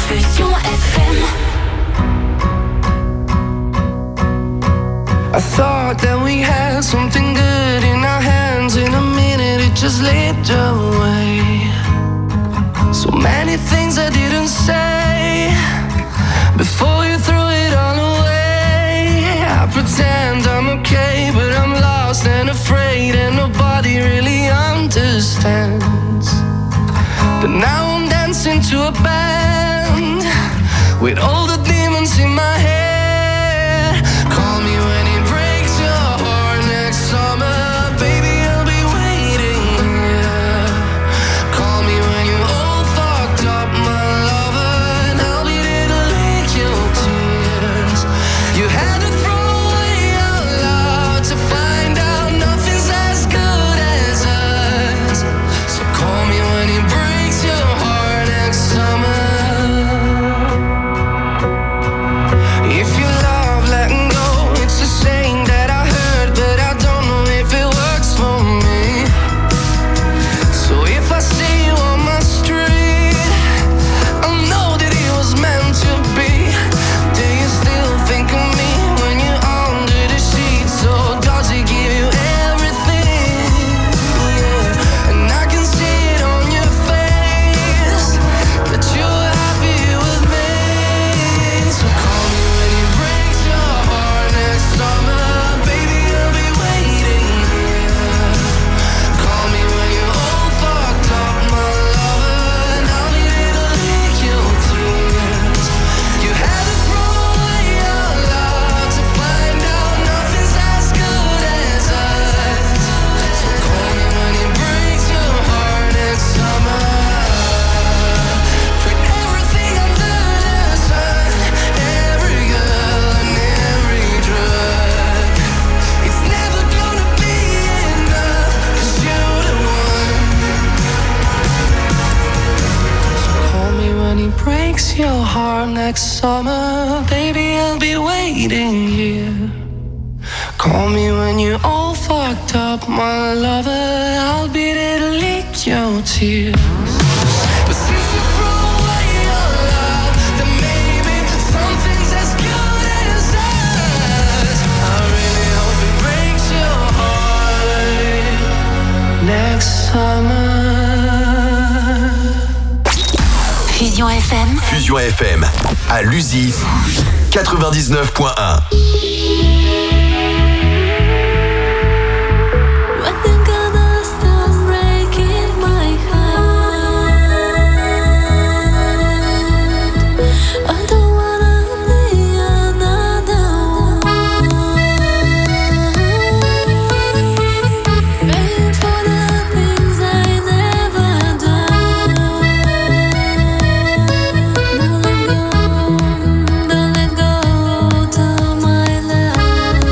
Fusion FM. I thought that we had something good in our hands. In a minute it just slipped away. So many things I didn't say before you threw it all away. I pretend I'm okay, but I'm lost and afraid, and nobody really understands. But now I'm dancing to a band with all the demons in my head. Call me when it breaks your heart next summer, baby, I'll be waiting here. Call me when you're all fucked up, my lover, and I'll be there to lick your tears. You had to throw away your love to find out nothing's as good as us. So call me when it breaks your heart next summer. If you love letting go, it's a saying that I heard, but I don't know if it works for me. So if I see you on my street, I'll know that it was meant to be. Do you still think of me when you're under the sheets? Or does it give you everything? Yeah. And I can see it on your face that you're happy with me. So call me when it breaks your heart next summer, baby, I'll be waiting here. Call me when you're all fucked up, my lover, and I'll be there to lick your tears. You had to throw away your love to find out nothing's as good as us. So call me when it breaks your heart next summer. Put everything under the sun, every girl and every drug. It's never gonna be enough, 'cause you're the one. So call me when it breaks your heart next summer, baby, I'll be waiting here. Call me when you're all fucked up, my lover, I'll be there to lick your tears. But since you threw away your love, then maybe something's as good as us. I really hope it breaks your heart next summer. Fusion FM. Fusion FM à Luzy 99.1. When the gonna stop breaking my heart, I don't wanna be another one. Paying for the things I never done. Don't let go to my love.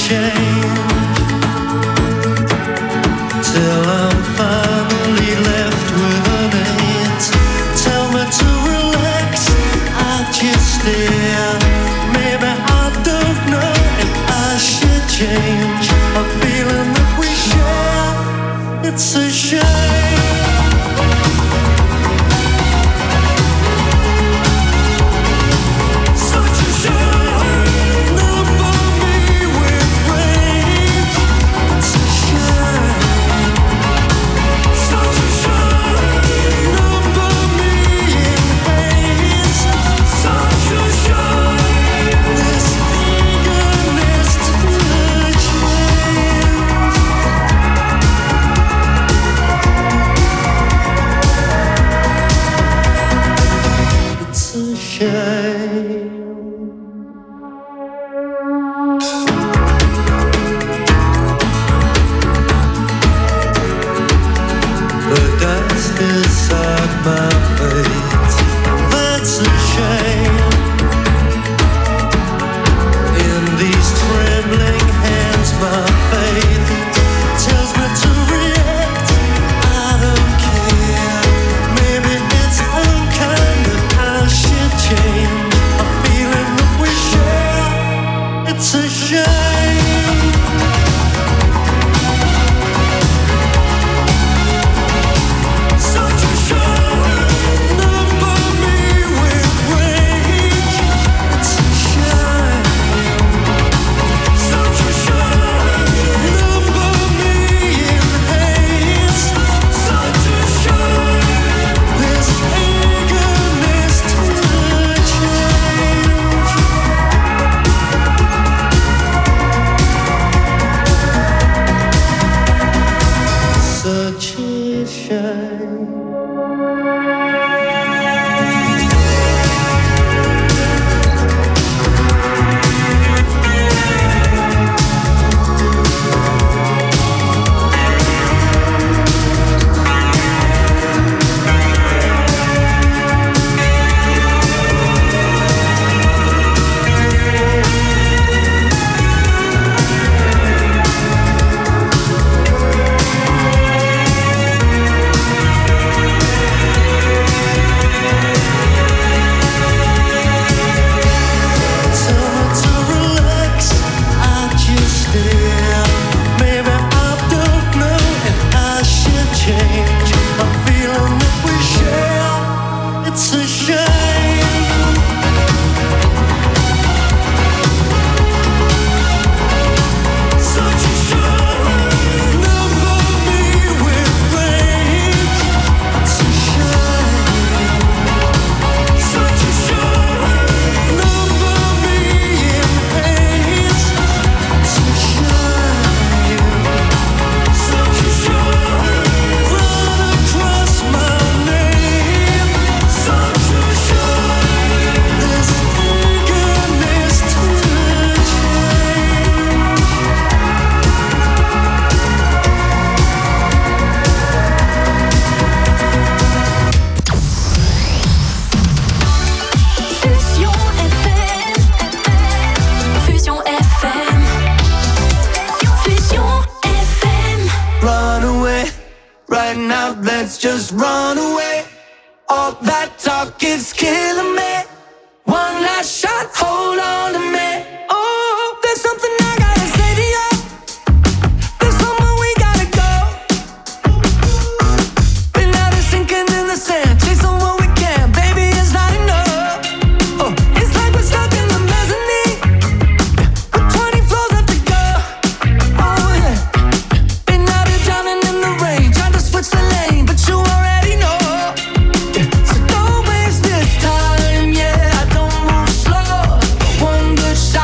One good shot.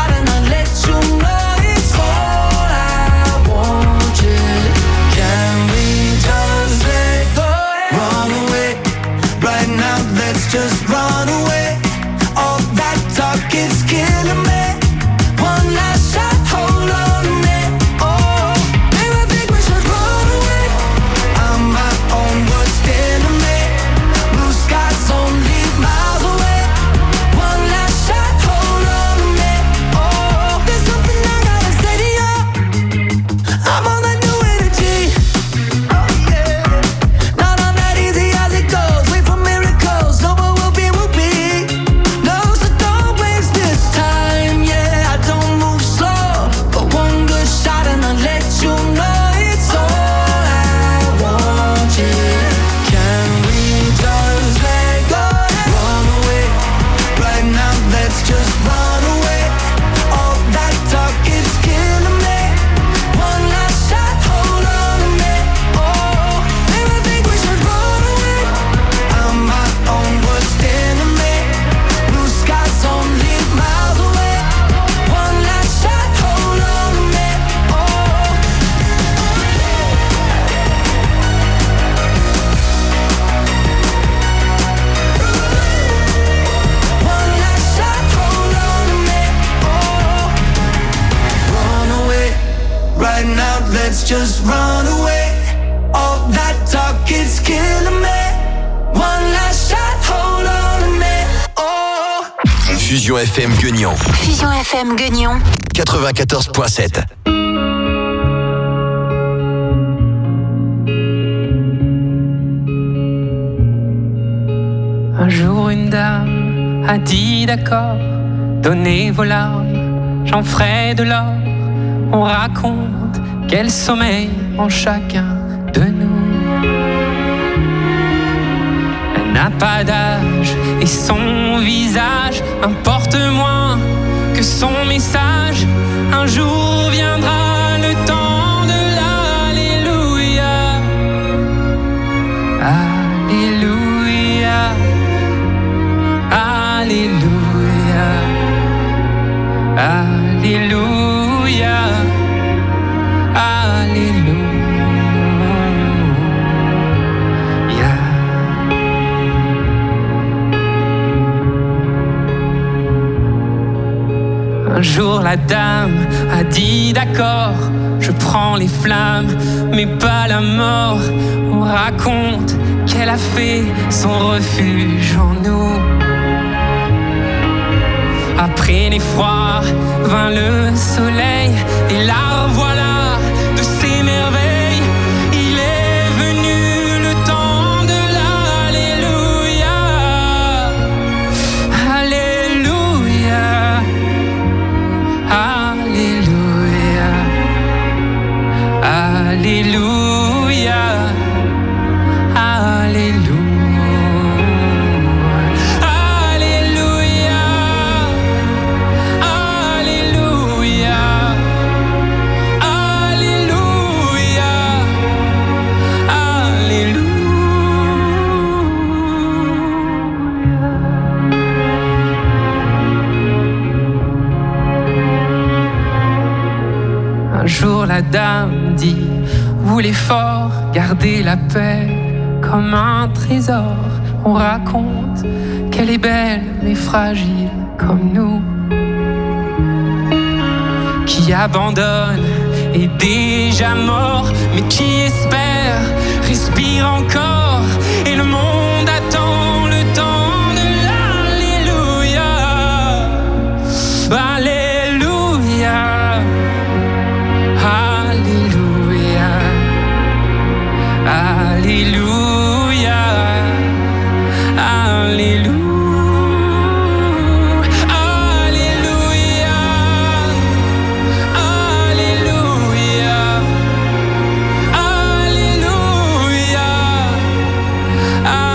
right now, let's just run away. All that talk, it's killing me. One last shot, hold on a minute. Oh. Fusion FM Guignon. Fusion FM Guignon. 94.7. Un jour une dame a dit d'accord, donnez vos larmes, j'en ferai de l'or. On raconte quel sommeil en chacun de nous. Elle n'a pas d'âge et son visage importe moins que son message. Un jour viendra le temps de l'Alléluia. Alléluia. Alléluia. Alléluia. Alléluia. Un jour la dame a dit d'accord, je prends les flammes, mais pas la mort. On raconte qu'elle a fait son refuge en nous. Après l'effroi vint le soleil, et la revoilà de ses merveilles. Il est venu le temps de l'Alléluia. Alléluia. Alléluia. Alléluia. Alléluia. Un jour la dame dit, voulez fort garder la paix comme un trésor. On raconte qu'elle est belle mais fragile comme nous, qui abandonne est déjà mort, mais qui espère respire encore. Et le monde attend le temps de l'Alléluia. Alléluia. Alléluia. Alléluia. Alléluia. Alléluia. Alléluia.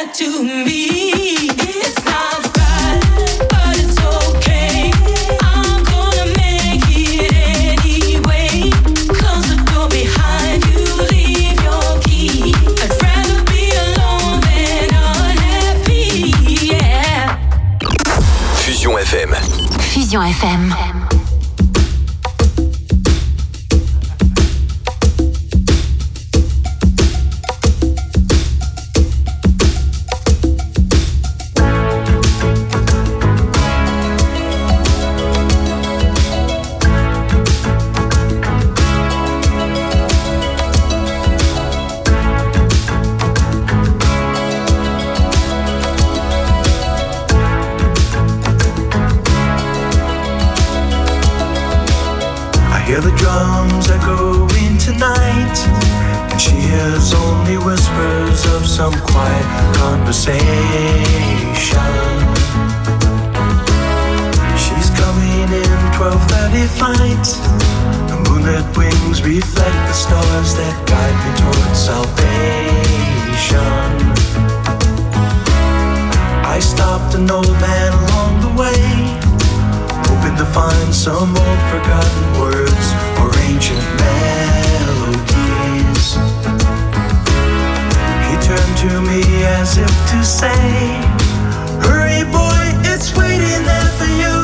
to me. It's not right, but it's okay. I'm gonna make it anyway. Close the door behind you, leave your key. I'd rather be alone than unhappy, yeah. Fusion FM. Fusion FM. Hear the drums echoing tonight, and she hears only whispers of some quiet conversation. She's coming in 12:30 flight. The moonlit wings reflect the stars that guide me towards salvation. I stopped an old man along the way, hoping to find some old forgotten words or ancient melodies. He turned to me as if to say, hurry boy, it's waiting there for you.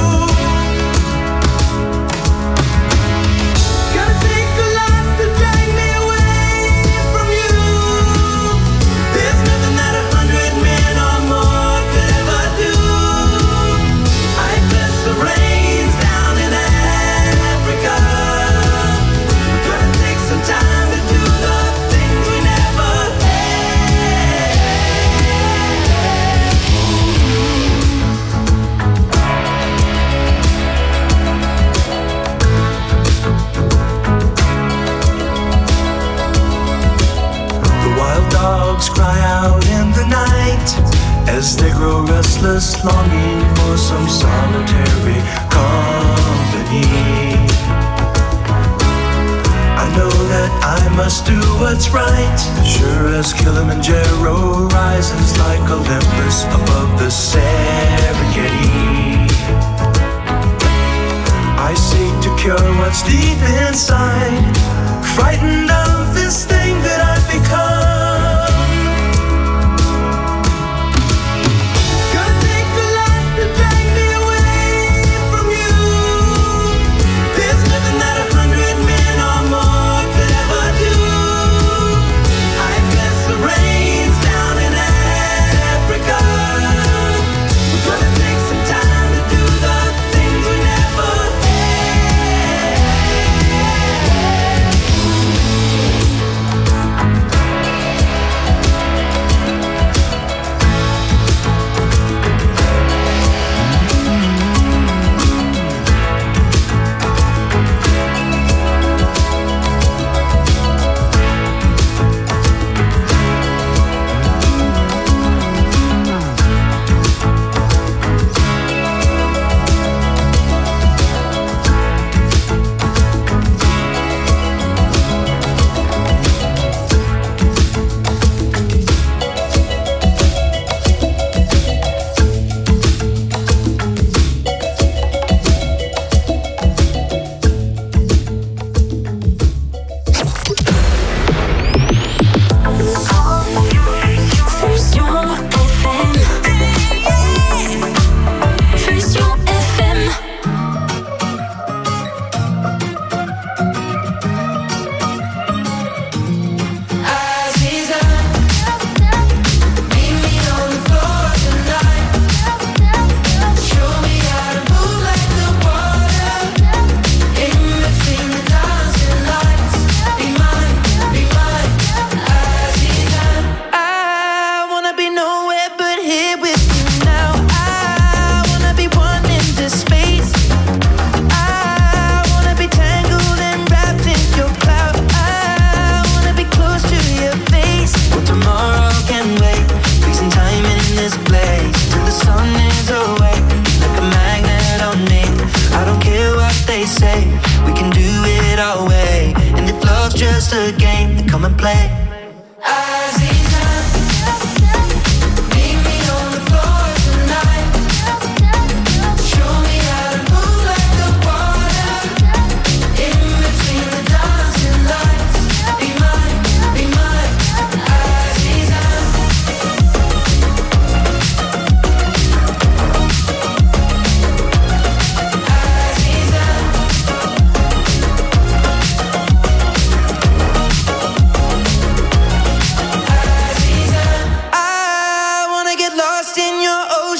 It's gonna take a lot to drag me away from you. There's nothing that 100 men or more could ever do. I bless the rains down in Africa. We're gonna take some time to do the things we never had. The wild dogs cry out in the night as they grow restless, longing for some solitary company. I know that I must do what's right, sure as Kilimanjaro rises like Olympus above the Serengeti. I seek to cure what's deep inside, frightened of this thing that I've become. It's gonna take a lot to drag me away from you. There's nothing that 100 men or more could ever do. I bless the rains down in Africa. We're gonna take some time to do the things we never had.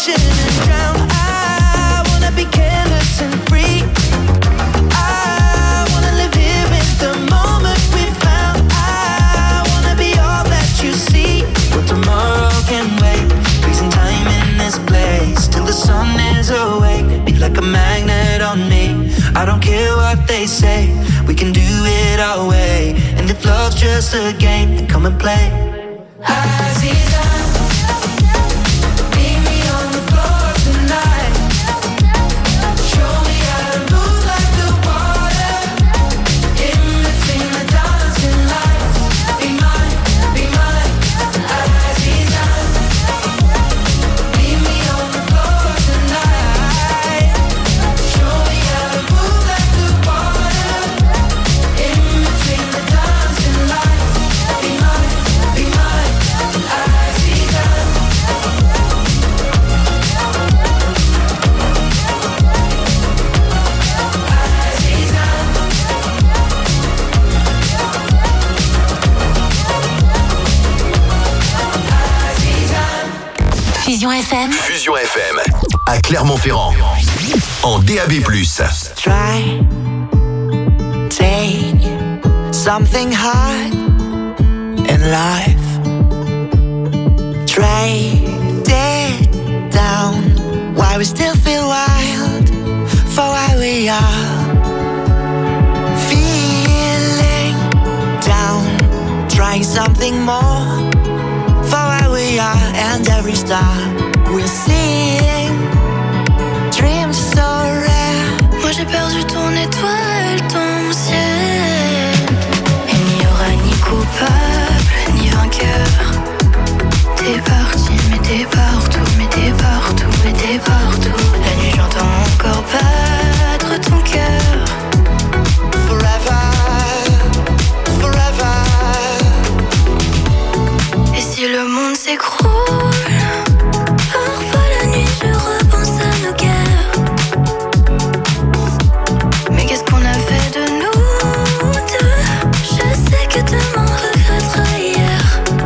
ocean and drown. I wanna be careless and free. I wanna live here in the moment we found. I wanna be all that you see. But tomorrow can wait. Freezing time in this place till the sun is awake. Be like a magnet on me. I don't care what they say. We can do it our way. And if love's just a game, then come and play. Aziza, meet me on the floor tonight. Show me how to move like the water. In between the dancing lights. Be mine, Aziza. Meet me on the floor tonight. Show me how to move like the water. In between the dancing lights. Be mine, Aziza. Fusion FM. Fusion FM à Clermont-Ferrand en DAB+. Try, take something hard in life. Trade it down. Why we still feel wild for why we are. Feeling down. Trying something more for why we are. And every star we're seeing. Dreams so rare. Moi j'ai perdu ton étoile, ton ciel. Il n'y aura ni coupable, ni vainqueur. T'es parti, mais t'es partout, mais t'es partout, mais t'es partout. La nuit j'entends encore battre ton cœur. Forever, forever. Et si le monde s'écroule, parfois la nuit je repense à nos guerres. Mais qu'est-ce qu'on a fait de nous deux? Je sais que demain regrettera hier.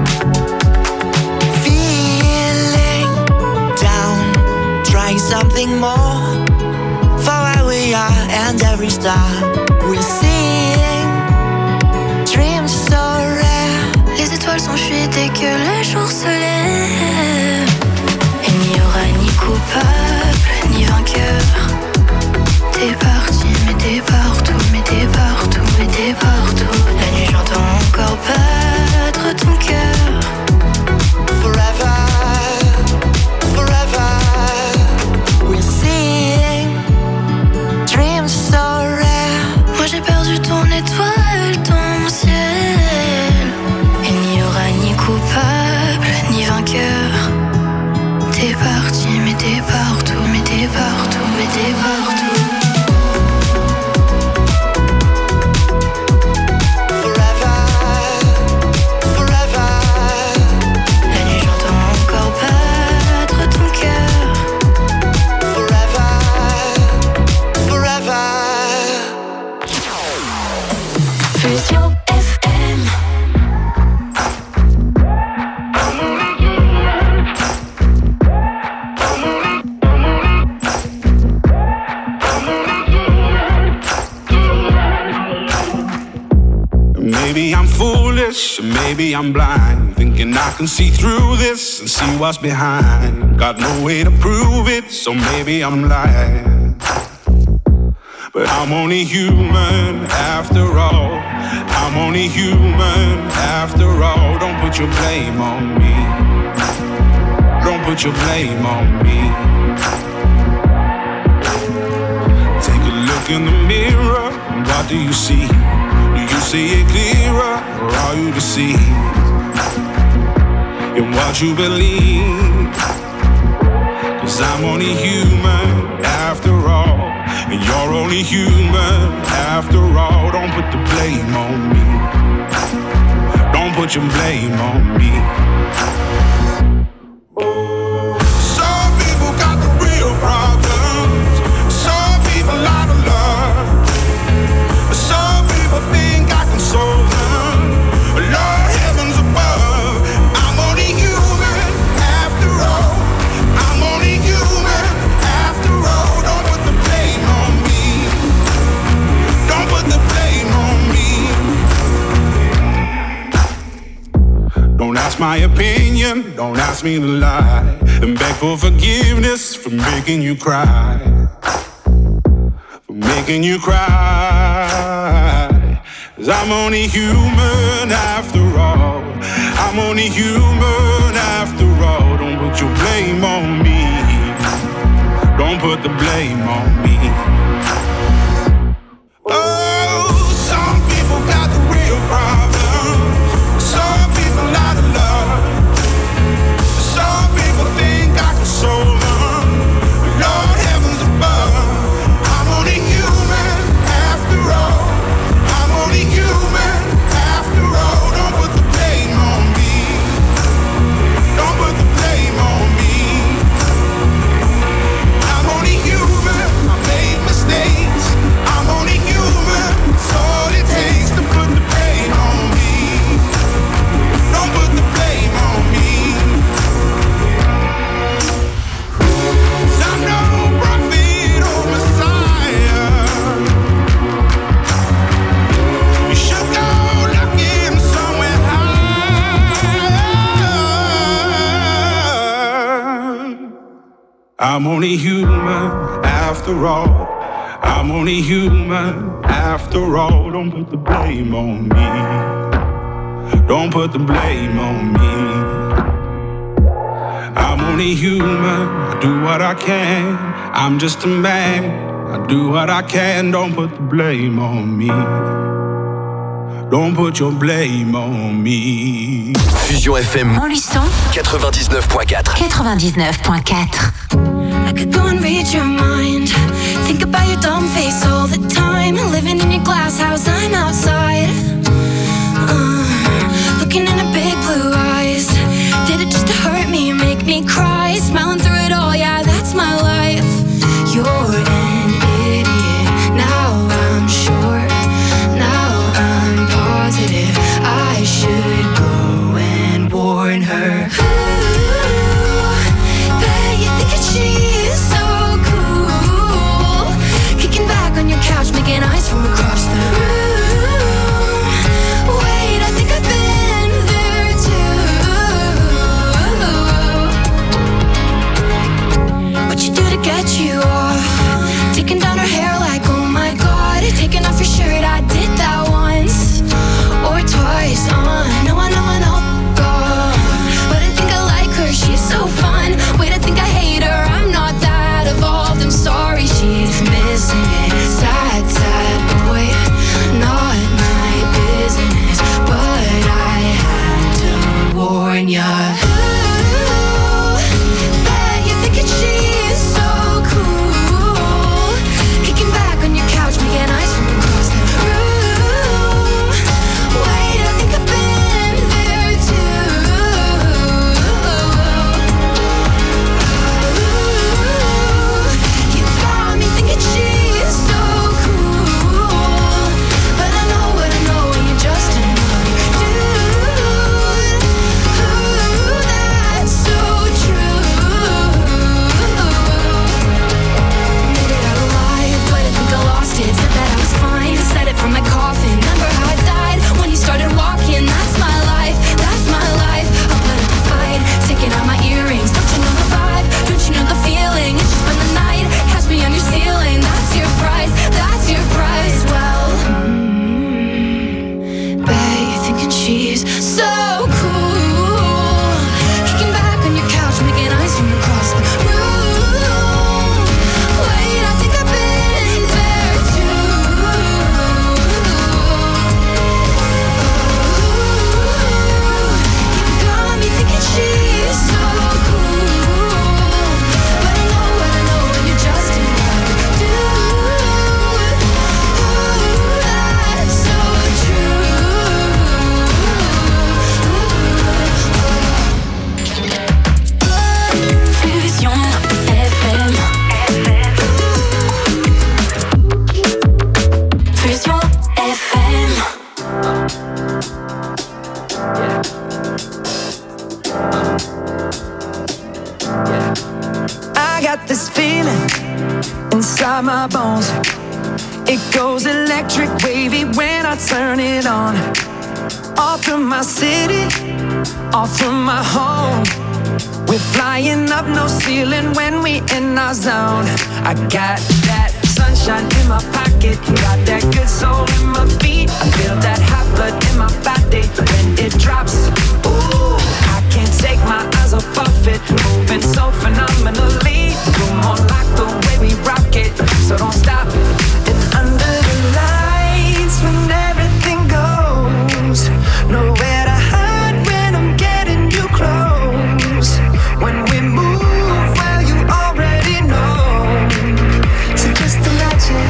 Feeling down, trying something more for where we are. And every star we're seeing. Dreams so rare. Les étoiles s'enfuient dès que le jour se lève. Il n'y aura ni coupable, ni vainqueur. T'es parti, mais t'es partout, mais t'es partout, mais t'es partout. La nuit j'entends encore battre ton cœur. Forever, forever. We're seeing. Dreams so rare. Moi j'ai perdu ton étoile, ton ciel. Il n'y aura ni coupable, ni vainqueur. T'es parti, mais t'es partout, mais t'es partout, mais t'es partout. Forever, forever. La nuit j'entends encore battre ton cœur. Forever, forever. Fusion FM. Maybe I'm foolish, maybe I'm blind, thinking I can see through this and see what's behind. Got no way to prove it, so maybe I'm lying. But I'm only human after all. I'm only human after all. Don't put your blame on me. Don't put your blame on me. Take a look in the mirror, what do you see? Do you see it clearer, or are you deceived in what you believe? 'Cause I'm only human after all, and you're only human after all. Don't put the blame on me. Don't put your blame on me. Some people got the real problems. Some people out of love. Some people think I can solve them. Lord, heavens above, I'm only human after all. I'm only human. my opinion, don't ask me to lie. And beg for forgiveness for making you cry. For making you cry. 'Cause I'm only human after all. I'm only human after all. Don't put your blame on me. Don't put the blame on me. Oh, some people got the real problem. Some people out of love. Some people think I can solve them. Lord heavens above. I'm only human after all. I'm only human after all. Don't put the blame on me. Don't put the blame on me. I'm only human. I made mistakes. I'm only human. It's all it takes to put the blame on me. Don't put the blame on me. 'Cause I'm no prophet or Messiah. You should go looking somewhere high. I'm only human after all. I'm only human after all. Don't put the blame on me. Don't put the blame on me. I'm only human. I do what I can. I'm just a man. I do what I can. Don't put the blame on me. Don't put your blame on me. Fusion FM Montluçon 99.4. 99.4. I could go and read your mind. Think about your dumb face all the time. Living in your glass house, I'm outside. Looking in her big blue eyes. Did it just to hurt me, make me cry? Smiling through it all, yeah, that's my life. You're an idiot, now I'm sure. Now I'm positive I should go and warn her. Bet you think that she is so cool. Kicking back on your couch, making eyes from across the room. Wait, I think I've been there too. What you do to get you off? Taking down her hair like, oh my god. Taking off your shirt, I did that once or twice. No, I know, but I think I like her, she's so fun. Wait, I think I hate her, I'm not that evolved. I'm sorry, she's missing it. Sad, sad boy, not my business, but I had to warn ya. Bet you're thinking she is so cool. Kicking back on your couch, making eyes from across the room. Wait, I think I've been there too. You got me thinking she is so cool, but I know what I know, and you're just another dude. That's so true. Made it out alive, but I think I lost it. Said that I was fine, said it from my coffin. Remember how I died when you started walking? That's my life, that's my life. I'll put up a fight, taking out my earrings. Don't you know the vibe? Don't you know the feeling? It's just spend the night, catch me on your ceiling. That's your price, that's your price. Well, bet you're thinking she's so cool. Kicking back on your couch, making eyes from across the room. Wait, I think I've been there too. You got me thinking she's so cool, but I know what I know, and you're just another dude. That's so true. Fusion FM. Fusion FM. I got this feeling inside my bones. It goes electric wavy when I turn it on. Off from my city, off from my home. We're flying up, no ceiling when we in our zone. I got that sunshine in my pocket, got that good soul in my feet. I feel that hot blood in my body when it drops. Ooh, I can't take my eyes off of it, moving so phenomenally. Come on, like the way we rock it, so don't stop. And under the lights, when everything goes, nowhere to hide when I'm getting you close. When we move, well, you already know. So just imagine.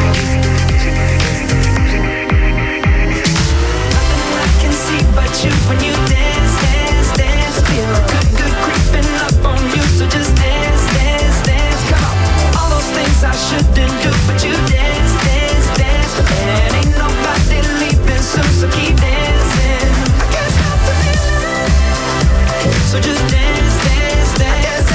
Nothing I can see but you when you dance, dance, dance. Feel good, good creeping up on you. So just dance, dance, dance. Come on. All those things I shouldn't do, but you dance, dance, dance. And ain't nobody leaving soon, so keep dancing. I can't stop the feeling. So just dance, dance, dance.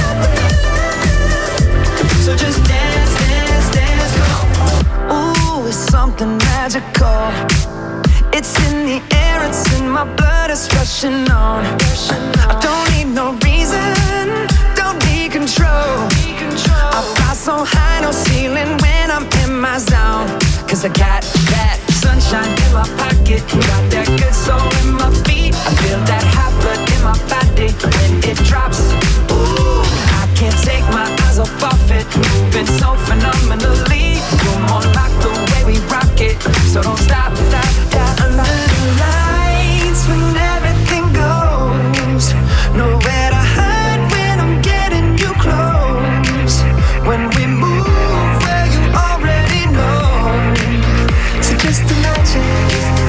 So just dance, dance, dance. Come on. Ooh, it's something magical. It's in the air, it's in my blood, it's rushing on. I don't need no reason, don't need control. I fly so high, no ceiling when I'm in my zone. Cause I got that sunshine in my pocket, got that good soul in my feet. I feel that hot blood in my body when it drops. Ooh, I can't take my eyes off of it, moving so phenomenally. You're more like the way we rock it, so don't stop, stop, stop. Under the lights when everything goes, nowhere to hide when I'm getting you close. When we move, well, you already know. So just imagine.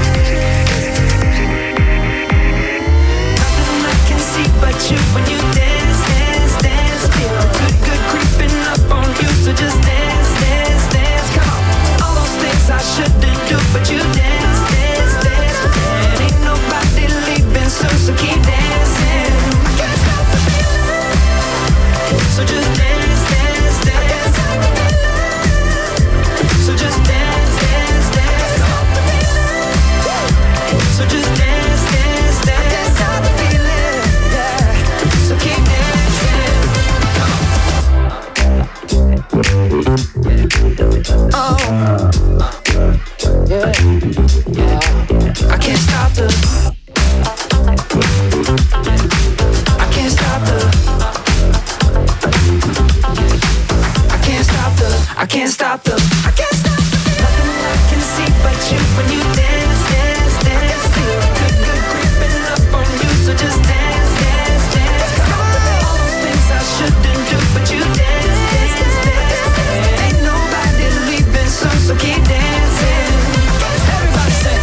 Nothing I can see but you when you dance, dance, dance. Feel good, good creeping up on you. So just dance, dance, dance. Come on. All those things I shouldn't do, but you dance, dance, dance. And ain't nobody leaving soon, so keep dancing. I can't stop the feeling. So just dance, dance, dance. So just dance, dance, dance. So just dance, dance, dance. I can't stop the feeling, yeah. So keep dancing. Oh, yeah, yeah. I can't stop the. I can't stop the. I can't stop the. I can't stop the. I can't stop the. Nothing I can see but you when you dance, dance, dance. Feel good, good creeping up on you. So just dance, dance, dance. Come on. All those things I shouldn't do, but you dance, dance, dance. And ain't nobody leaving soon, so keep dancing. Everybody say.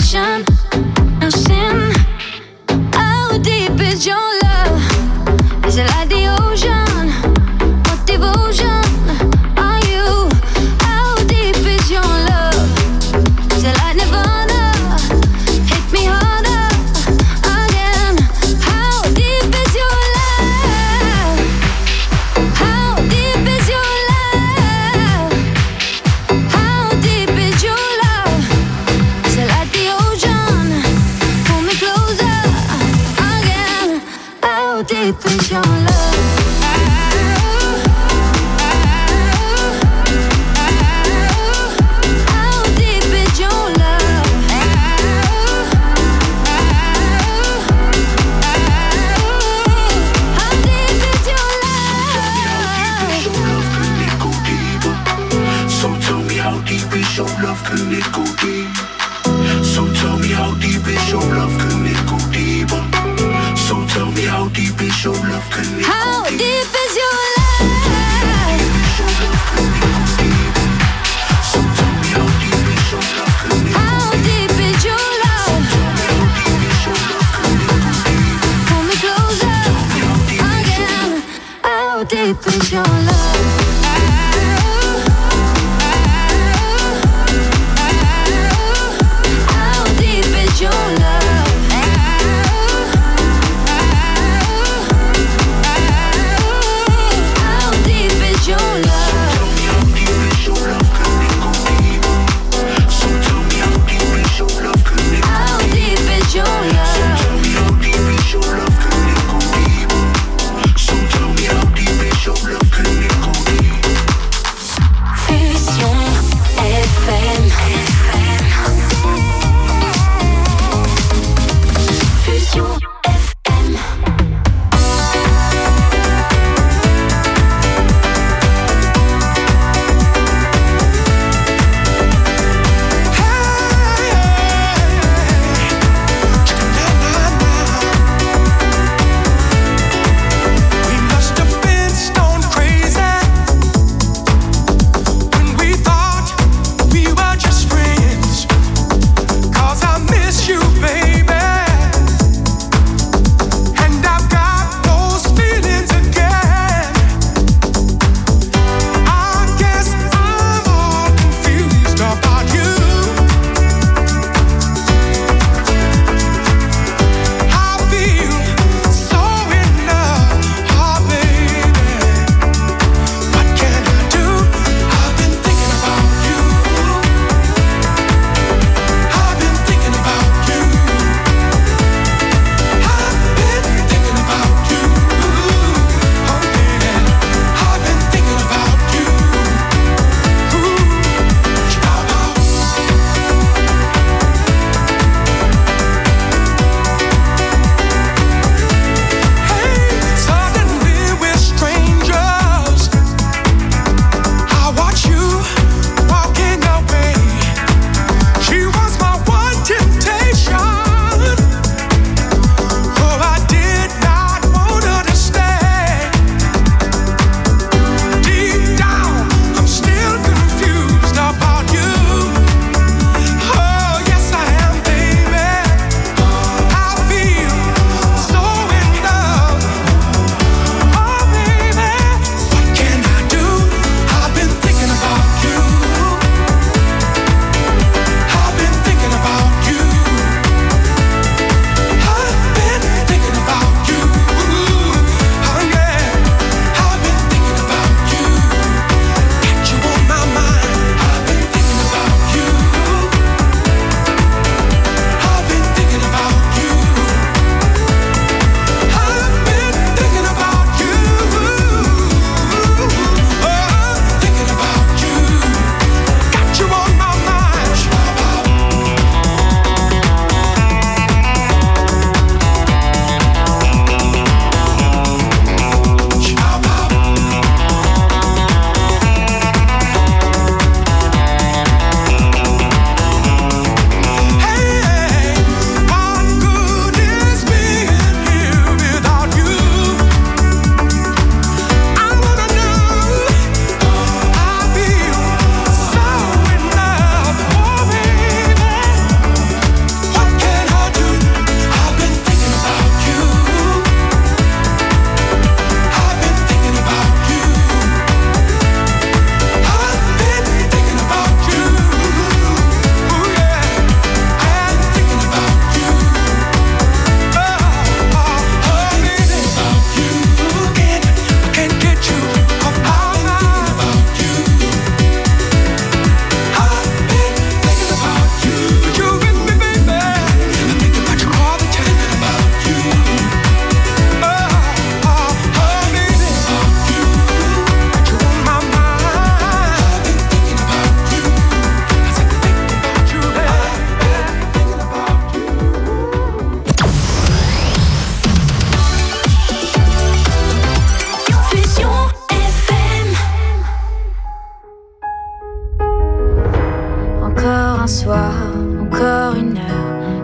addiction, no sin. How deep is your love? Is it like the ocean? What devotion are you? How deep is your love? Is it like Nirvana? Hit me harder again. How deep is your love? How deep is your love? How deep is your love? Is it like the ocean? Pull me closer again. How deep is your love? How deep is your love? How deep is your love? So tell me how deep is your love, can it go deep? So tell me how deep is your love, can it go deeper? So tell me how deep is your love, can it How go deep deeper? is your love? So tell me how deep is your love, can it go How deep is your love? Pull me closer again. How deep is your love? How deep is your love? How deep is your love? So tell me how deep is your love, can it go How deep is your love? Tell me how deep is your love, can it go deeper? So tell me how deep is your love, can it go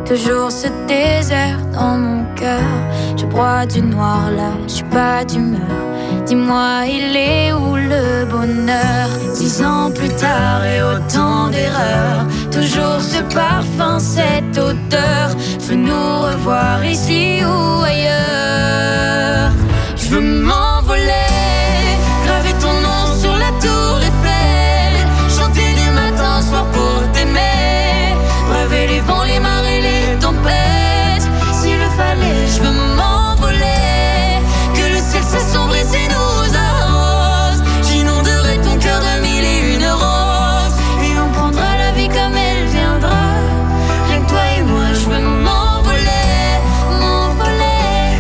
toujours ce désert dans mon cœur. Je broie du noir là, je suis pas d'humeur. Dis-moi, il est où le bonheur? 10 ans plus tard et autant d'erreurs, toujours ce parfum, cette odeur. Je veux nous revoir ici ou ailleurs. Je veux m'envoler, graver ton nom sur la tour Eiffel, chanter du matin au soir pour t'aimer, braver les vents, les marées, les tempêtes. S'il le fallait, je veux m'envoler, que le ciel s'assombrisse et nous arrose. J'inonderai ton cœur de 1001 roses, et on prendra la vie comme elle viendra. Rien que toi et moi, je veux m'envoler, m'envoler,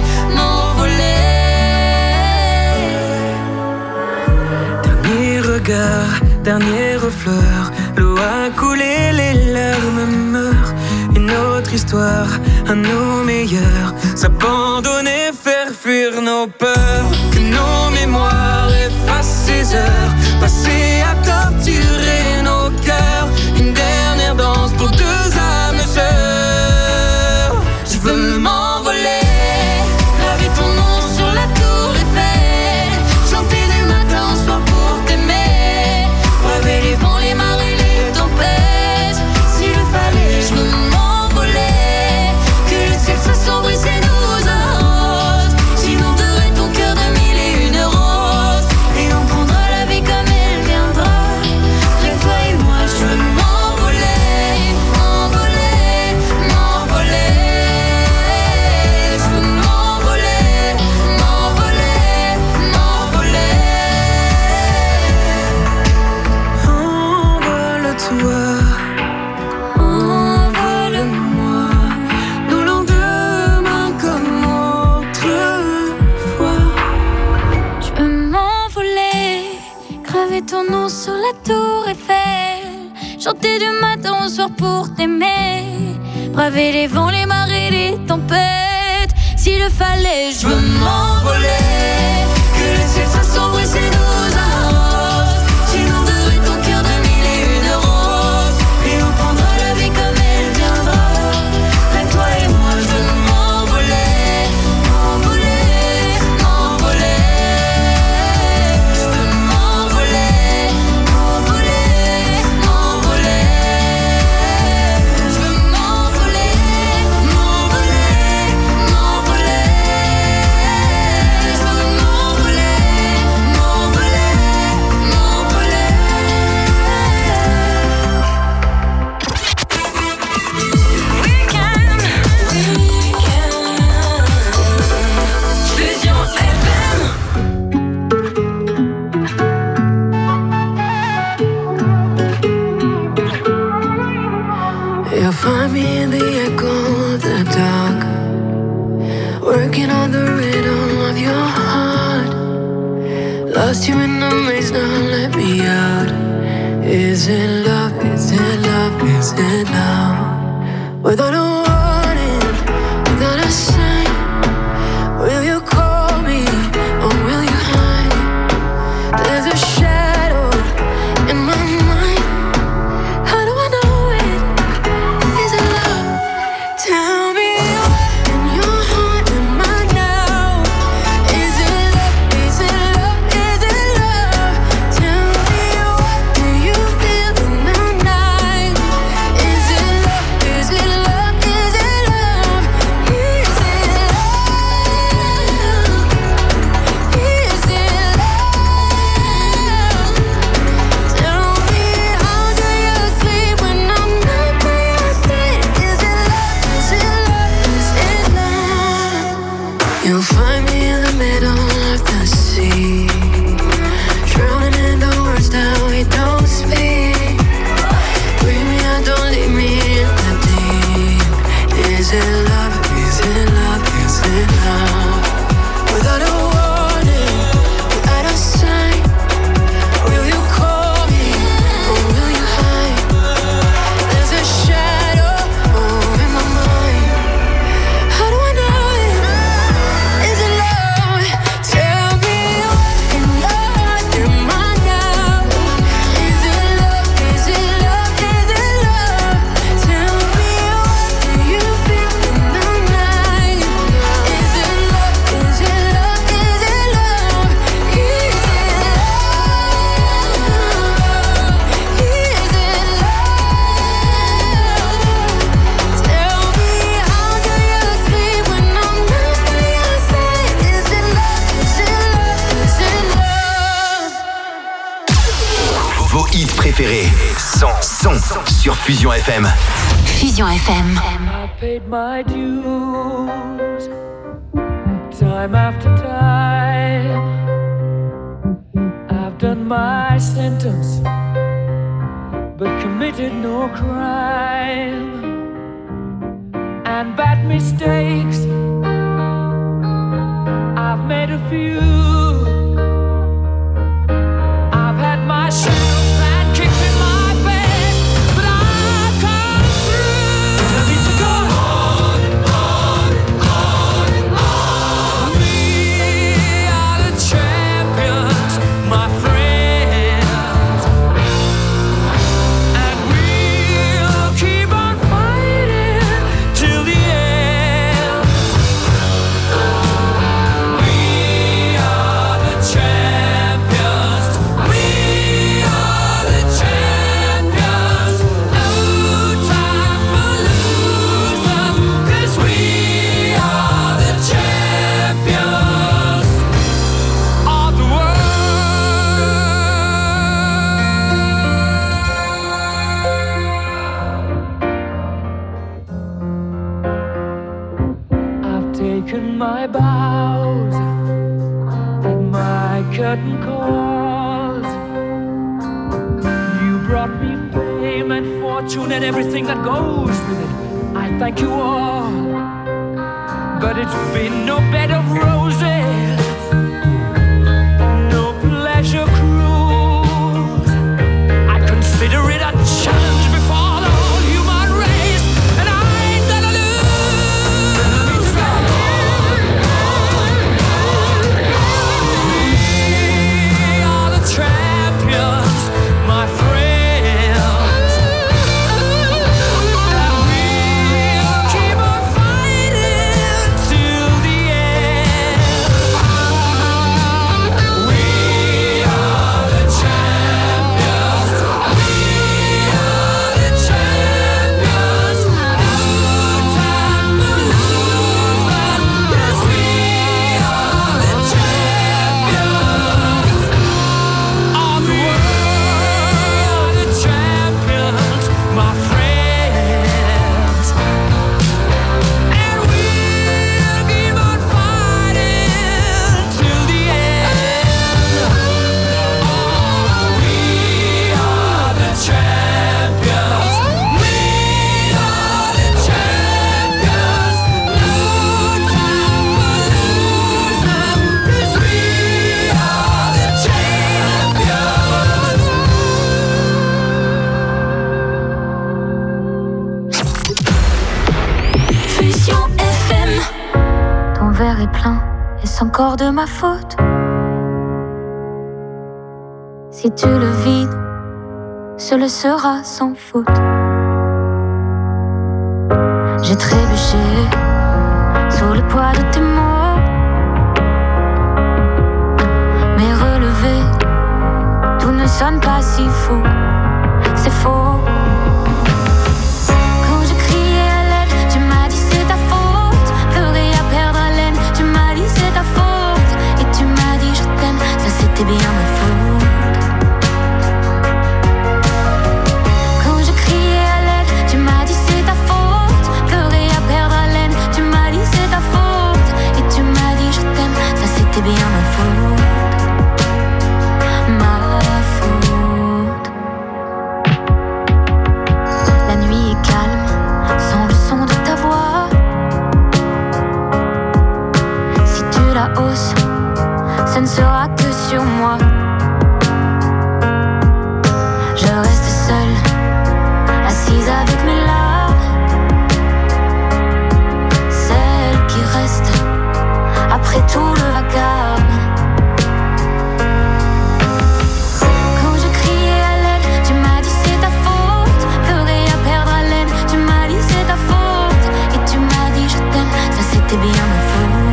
m'envoler. Dernier regard, dernière fleur, l'eau a coulé, les larmes meurent. Une autre histoire, à nos meilleurs, s'abandonner, faire fuir nos peurs. Que nos mémoires effacent ces heures passées à torturer nos cœurs. Une dernière danse pour deux âmes sœurs. Je veux m'envoler, graver ton nom sur la tour Eiffel, chanter du matin au soir pour t'aimer, braver les vents, les marées, les tempêtes. S'il le fallait, je veux m'envoler, que le ciel s'assombrisse et nous arrose. J'inonderai ton cœur de 1001 roses, et on prendra la vie comme elle viendra. Rien que toi et moi, je veux m'envoler, m'envoler, m'envoler. Je veux m'envoler, m'envoler, m'envoler. envole-toi, envole-moi, nos lendemains comme autrefois. Je veux m'envoler, graver ton nom sur la tour Eiffel, chanter du matin au soir pour t'aimer, braver les vents, les marées, les tempêtes. S'il le fallait, je veux m'envoler, que le ciel s'assombrisse et nous arrose. J'inonderai ton cœur de 1001 roses, et on prendra la vie comme elle viendra. Rien que toi et moi, je veux m'envoler, m'envoler, m'envoler. Je veux m'envoler, m'envoler, m'envoler. Je veux m'envoler, m'envoler, m'envoler. Je veux m'envoler, m'envoler, m'envoler. Weekend, Fusion FM. You'll find me in the echo of the dark, working on the rhythm of your heart. Lost you in the maze, now let me out. Is it love? Is it love? Is it love? Without a warning, without a sign, will you call me or will you hide? There's a shadow in my mind. How do I know it? Is it love? Tell me what in your heart am I now? Is it love? Is it love? Is it love? Tell me what do you feel in the night? Is it love? Is it love? Is it love? Is it love? Is it love? Tell me how do you sleep when I'm not by your side? Is it love? Is it love? Is it love? You'll find me in the middle of the sea, drowning in the words that we don't speak. Bring me out, don't leave me in the deep. Is it love? Is it love? Is it love? Without a warning, without a sign, will you call me or will you hide? There's a shadow in my mind. How do I know it? Is it love? Tell me what in your heart am I now? Is it love? Is it love? Is it love? Tell me what do you préférés. Son sur Fusion FM. Fusion FM. I paid my dues, time after time. I've done my sentence, but committed no crime. And bad mistakes, I've made a few. I've had my shares and kicked in my face, but I've come through. I need to go on. We are the champions, my friends, and we'll keep on fighting till the end. We are the champions. We are the champions. No time for losers, 'cause we are the champions of the world. I've taken my bows and my curtain calls. You brought me fame and fortune and everything that goes with it. I thank you all, but it's been no bed of roses, no pleasure cruise. I consider it a challenge before the whole human race, and I ain't gonna lose. We are the champions, my friends, and we'll keep on fighting till the end. We are the champions. We are the champions. No time for losers, 'cause we are the champions of the world. The champions, my friends, and we'll keep on fighting till the end. We are the champions. We are the champions. No time for losers, 'cause we are the champions. Fusion FM. Ton verre est plein, est-ce encore de ma faute? Si tu le vides, ce le sera sans faute. J'ai trébuché sous le poids de tes mots, mais relevé, tout ne sonne pas si faux. C'est faux. Quand je criais à l'aide, tu m'as dit c'est ta faute. Pleurer à perdre haleine, tu m'as dit c'est ta faute. Et tu m'as dit je t'aime, ça c'était bien ma faute. Quand je criais à l'aide, tu m'as dit c'est ta faute. Pleurer à perdre haleine, tu m'as dit c'est ta faute. Et tu m'as dit je t'aime, ça c'était bien ma faute. Ma faute. La nuit est calme, sans le son de ta voix. Si tu la hausses, ce ne sera que sur moi. Je reste seule, assise avec mes larmes. Celle qui reste après tout le vacarme. Quand je criais à l'aide, tu m'as dit c'est ta faute. Pleurer à perdre haleine, tu m'as dit c'est ta faute. Et tu m'as dit je t'aime, ça c'était bien ma faute.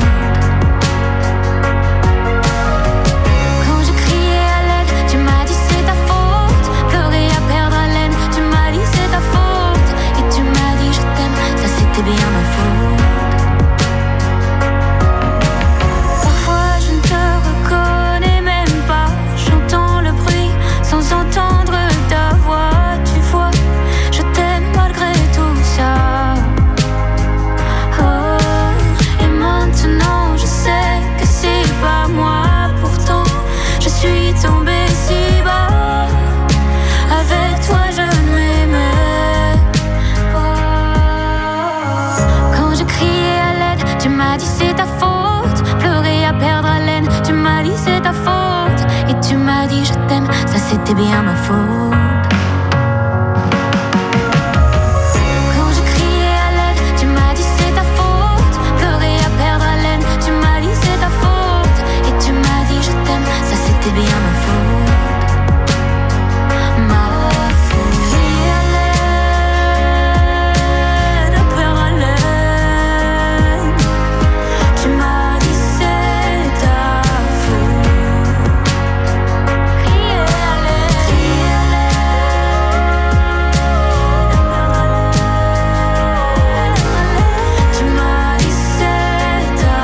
Quand je criais à l'aide, tu m'as dit c'est ta faute. Pleurer à perdre haleine, tu m'as dit c'est ta faute. Et tu m'as dit je t'aime, ça c'était bien ma faute. Parfois je ne te reconnais même pas. J'entends le bruit sans entendre ta c'était bien ma faute. Quand je criais à l'aide, tu m'as dit c'est ta faute. Pleurer à perdre haleine, tu m'as dit c'est ta faute. Et tu m'as dit je t'aime, ça c'était bien ma faute. Ma faute. Crier à l'aide, perdre haleine, tu m'as dit c'est ta faute. Crier à l'aide, tu m'as dit c'est ta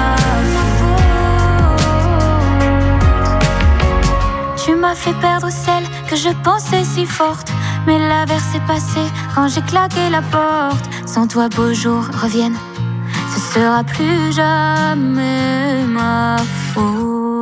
faute. Tu m'as fait perdre celle que je pensais si forte, mais l'averse est passée quand j'ai claqué la porte. Sans toi beaux jours reviennent, ce sera plus jamais ma faute.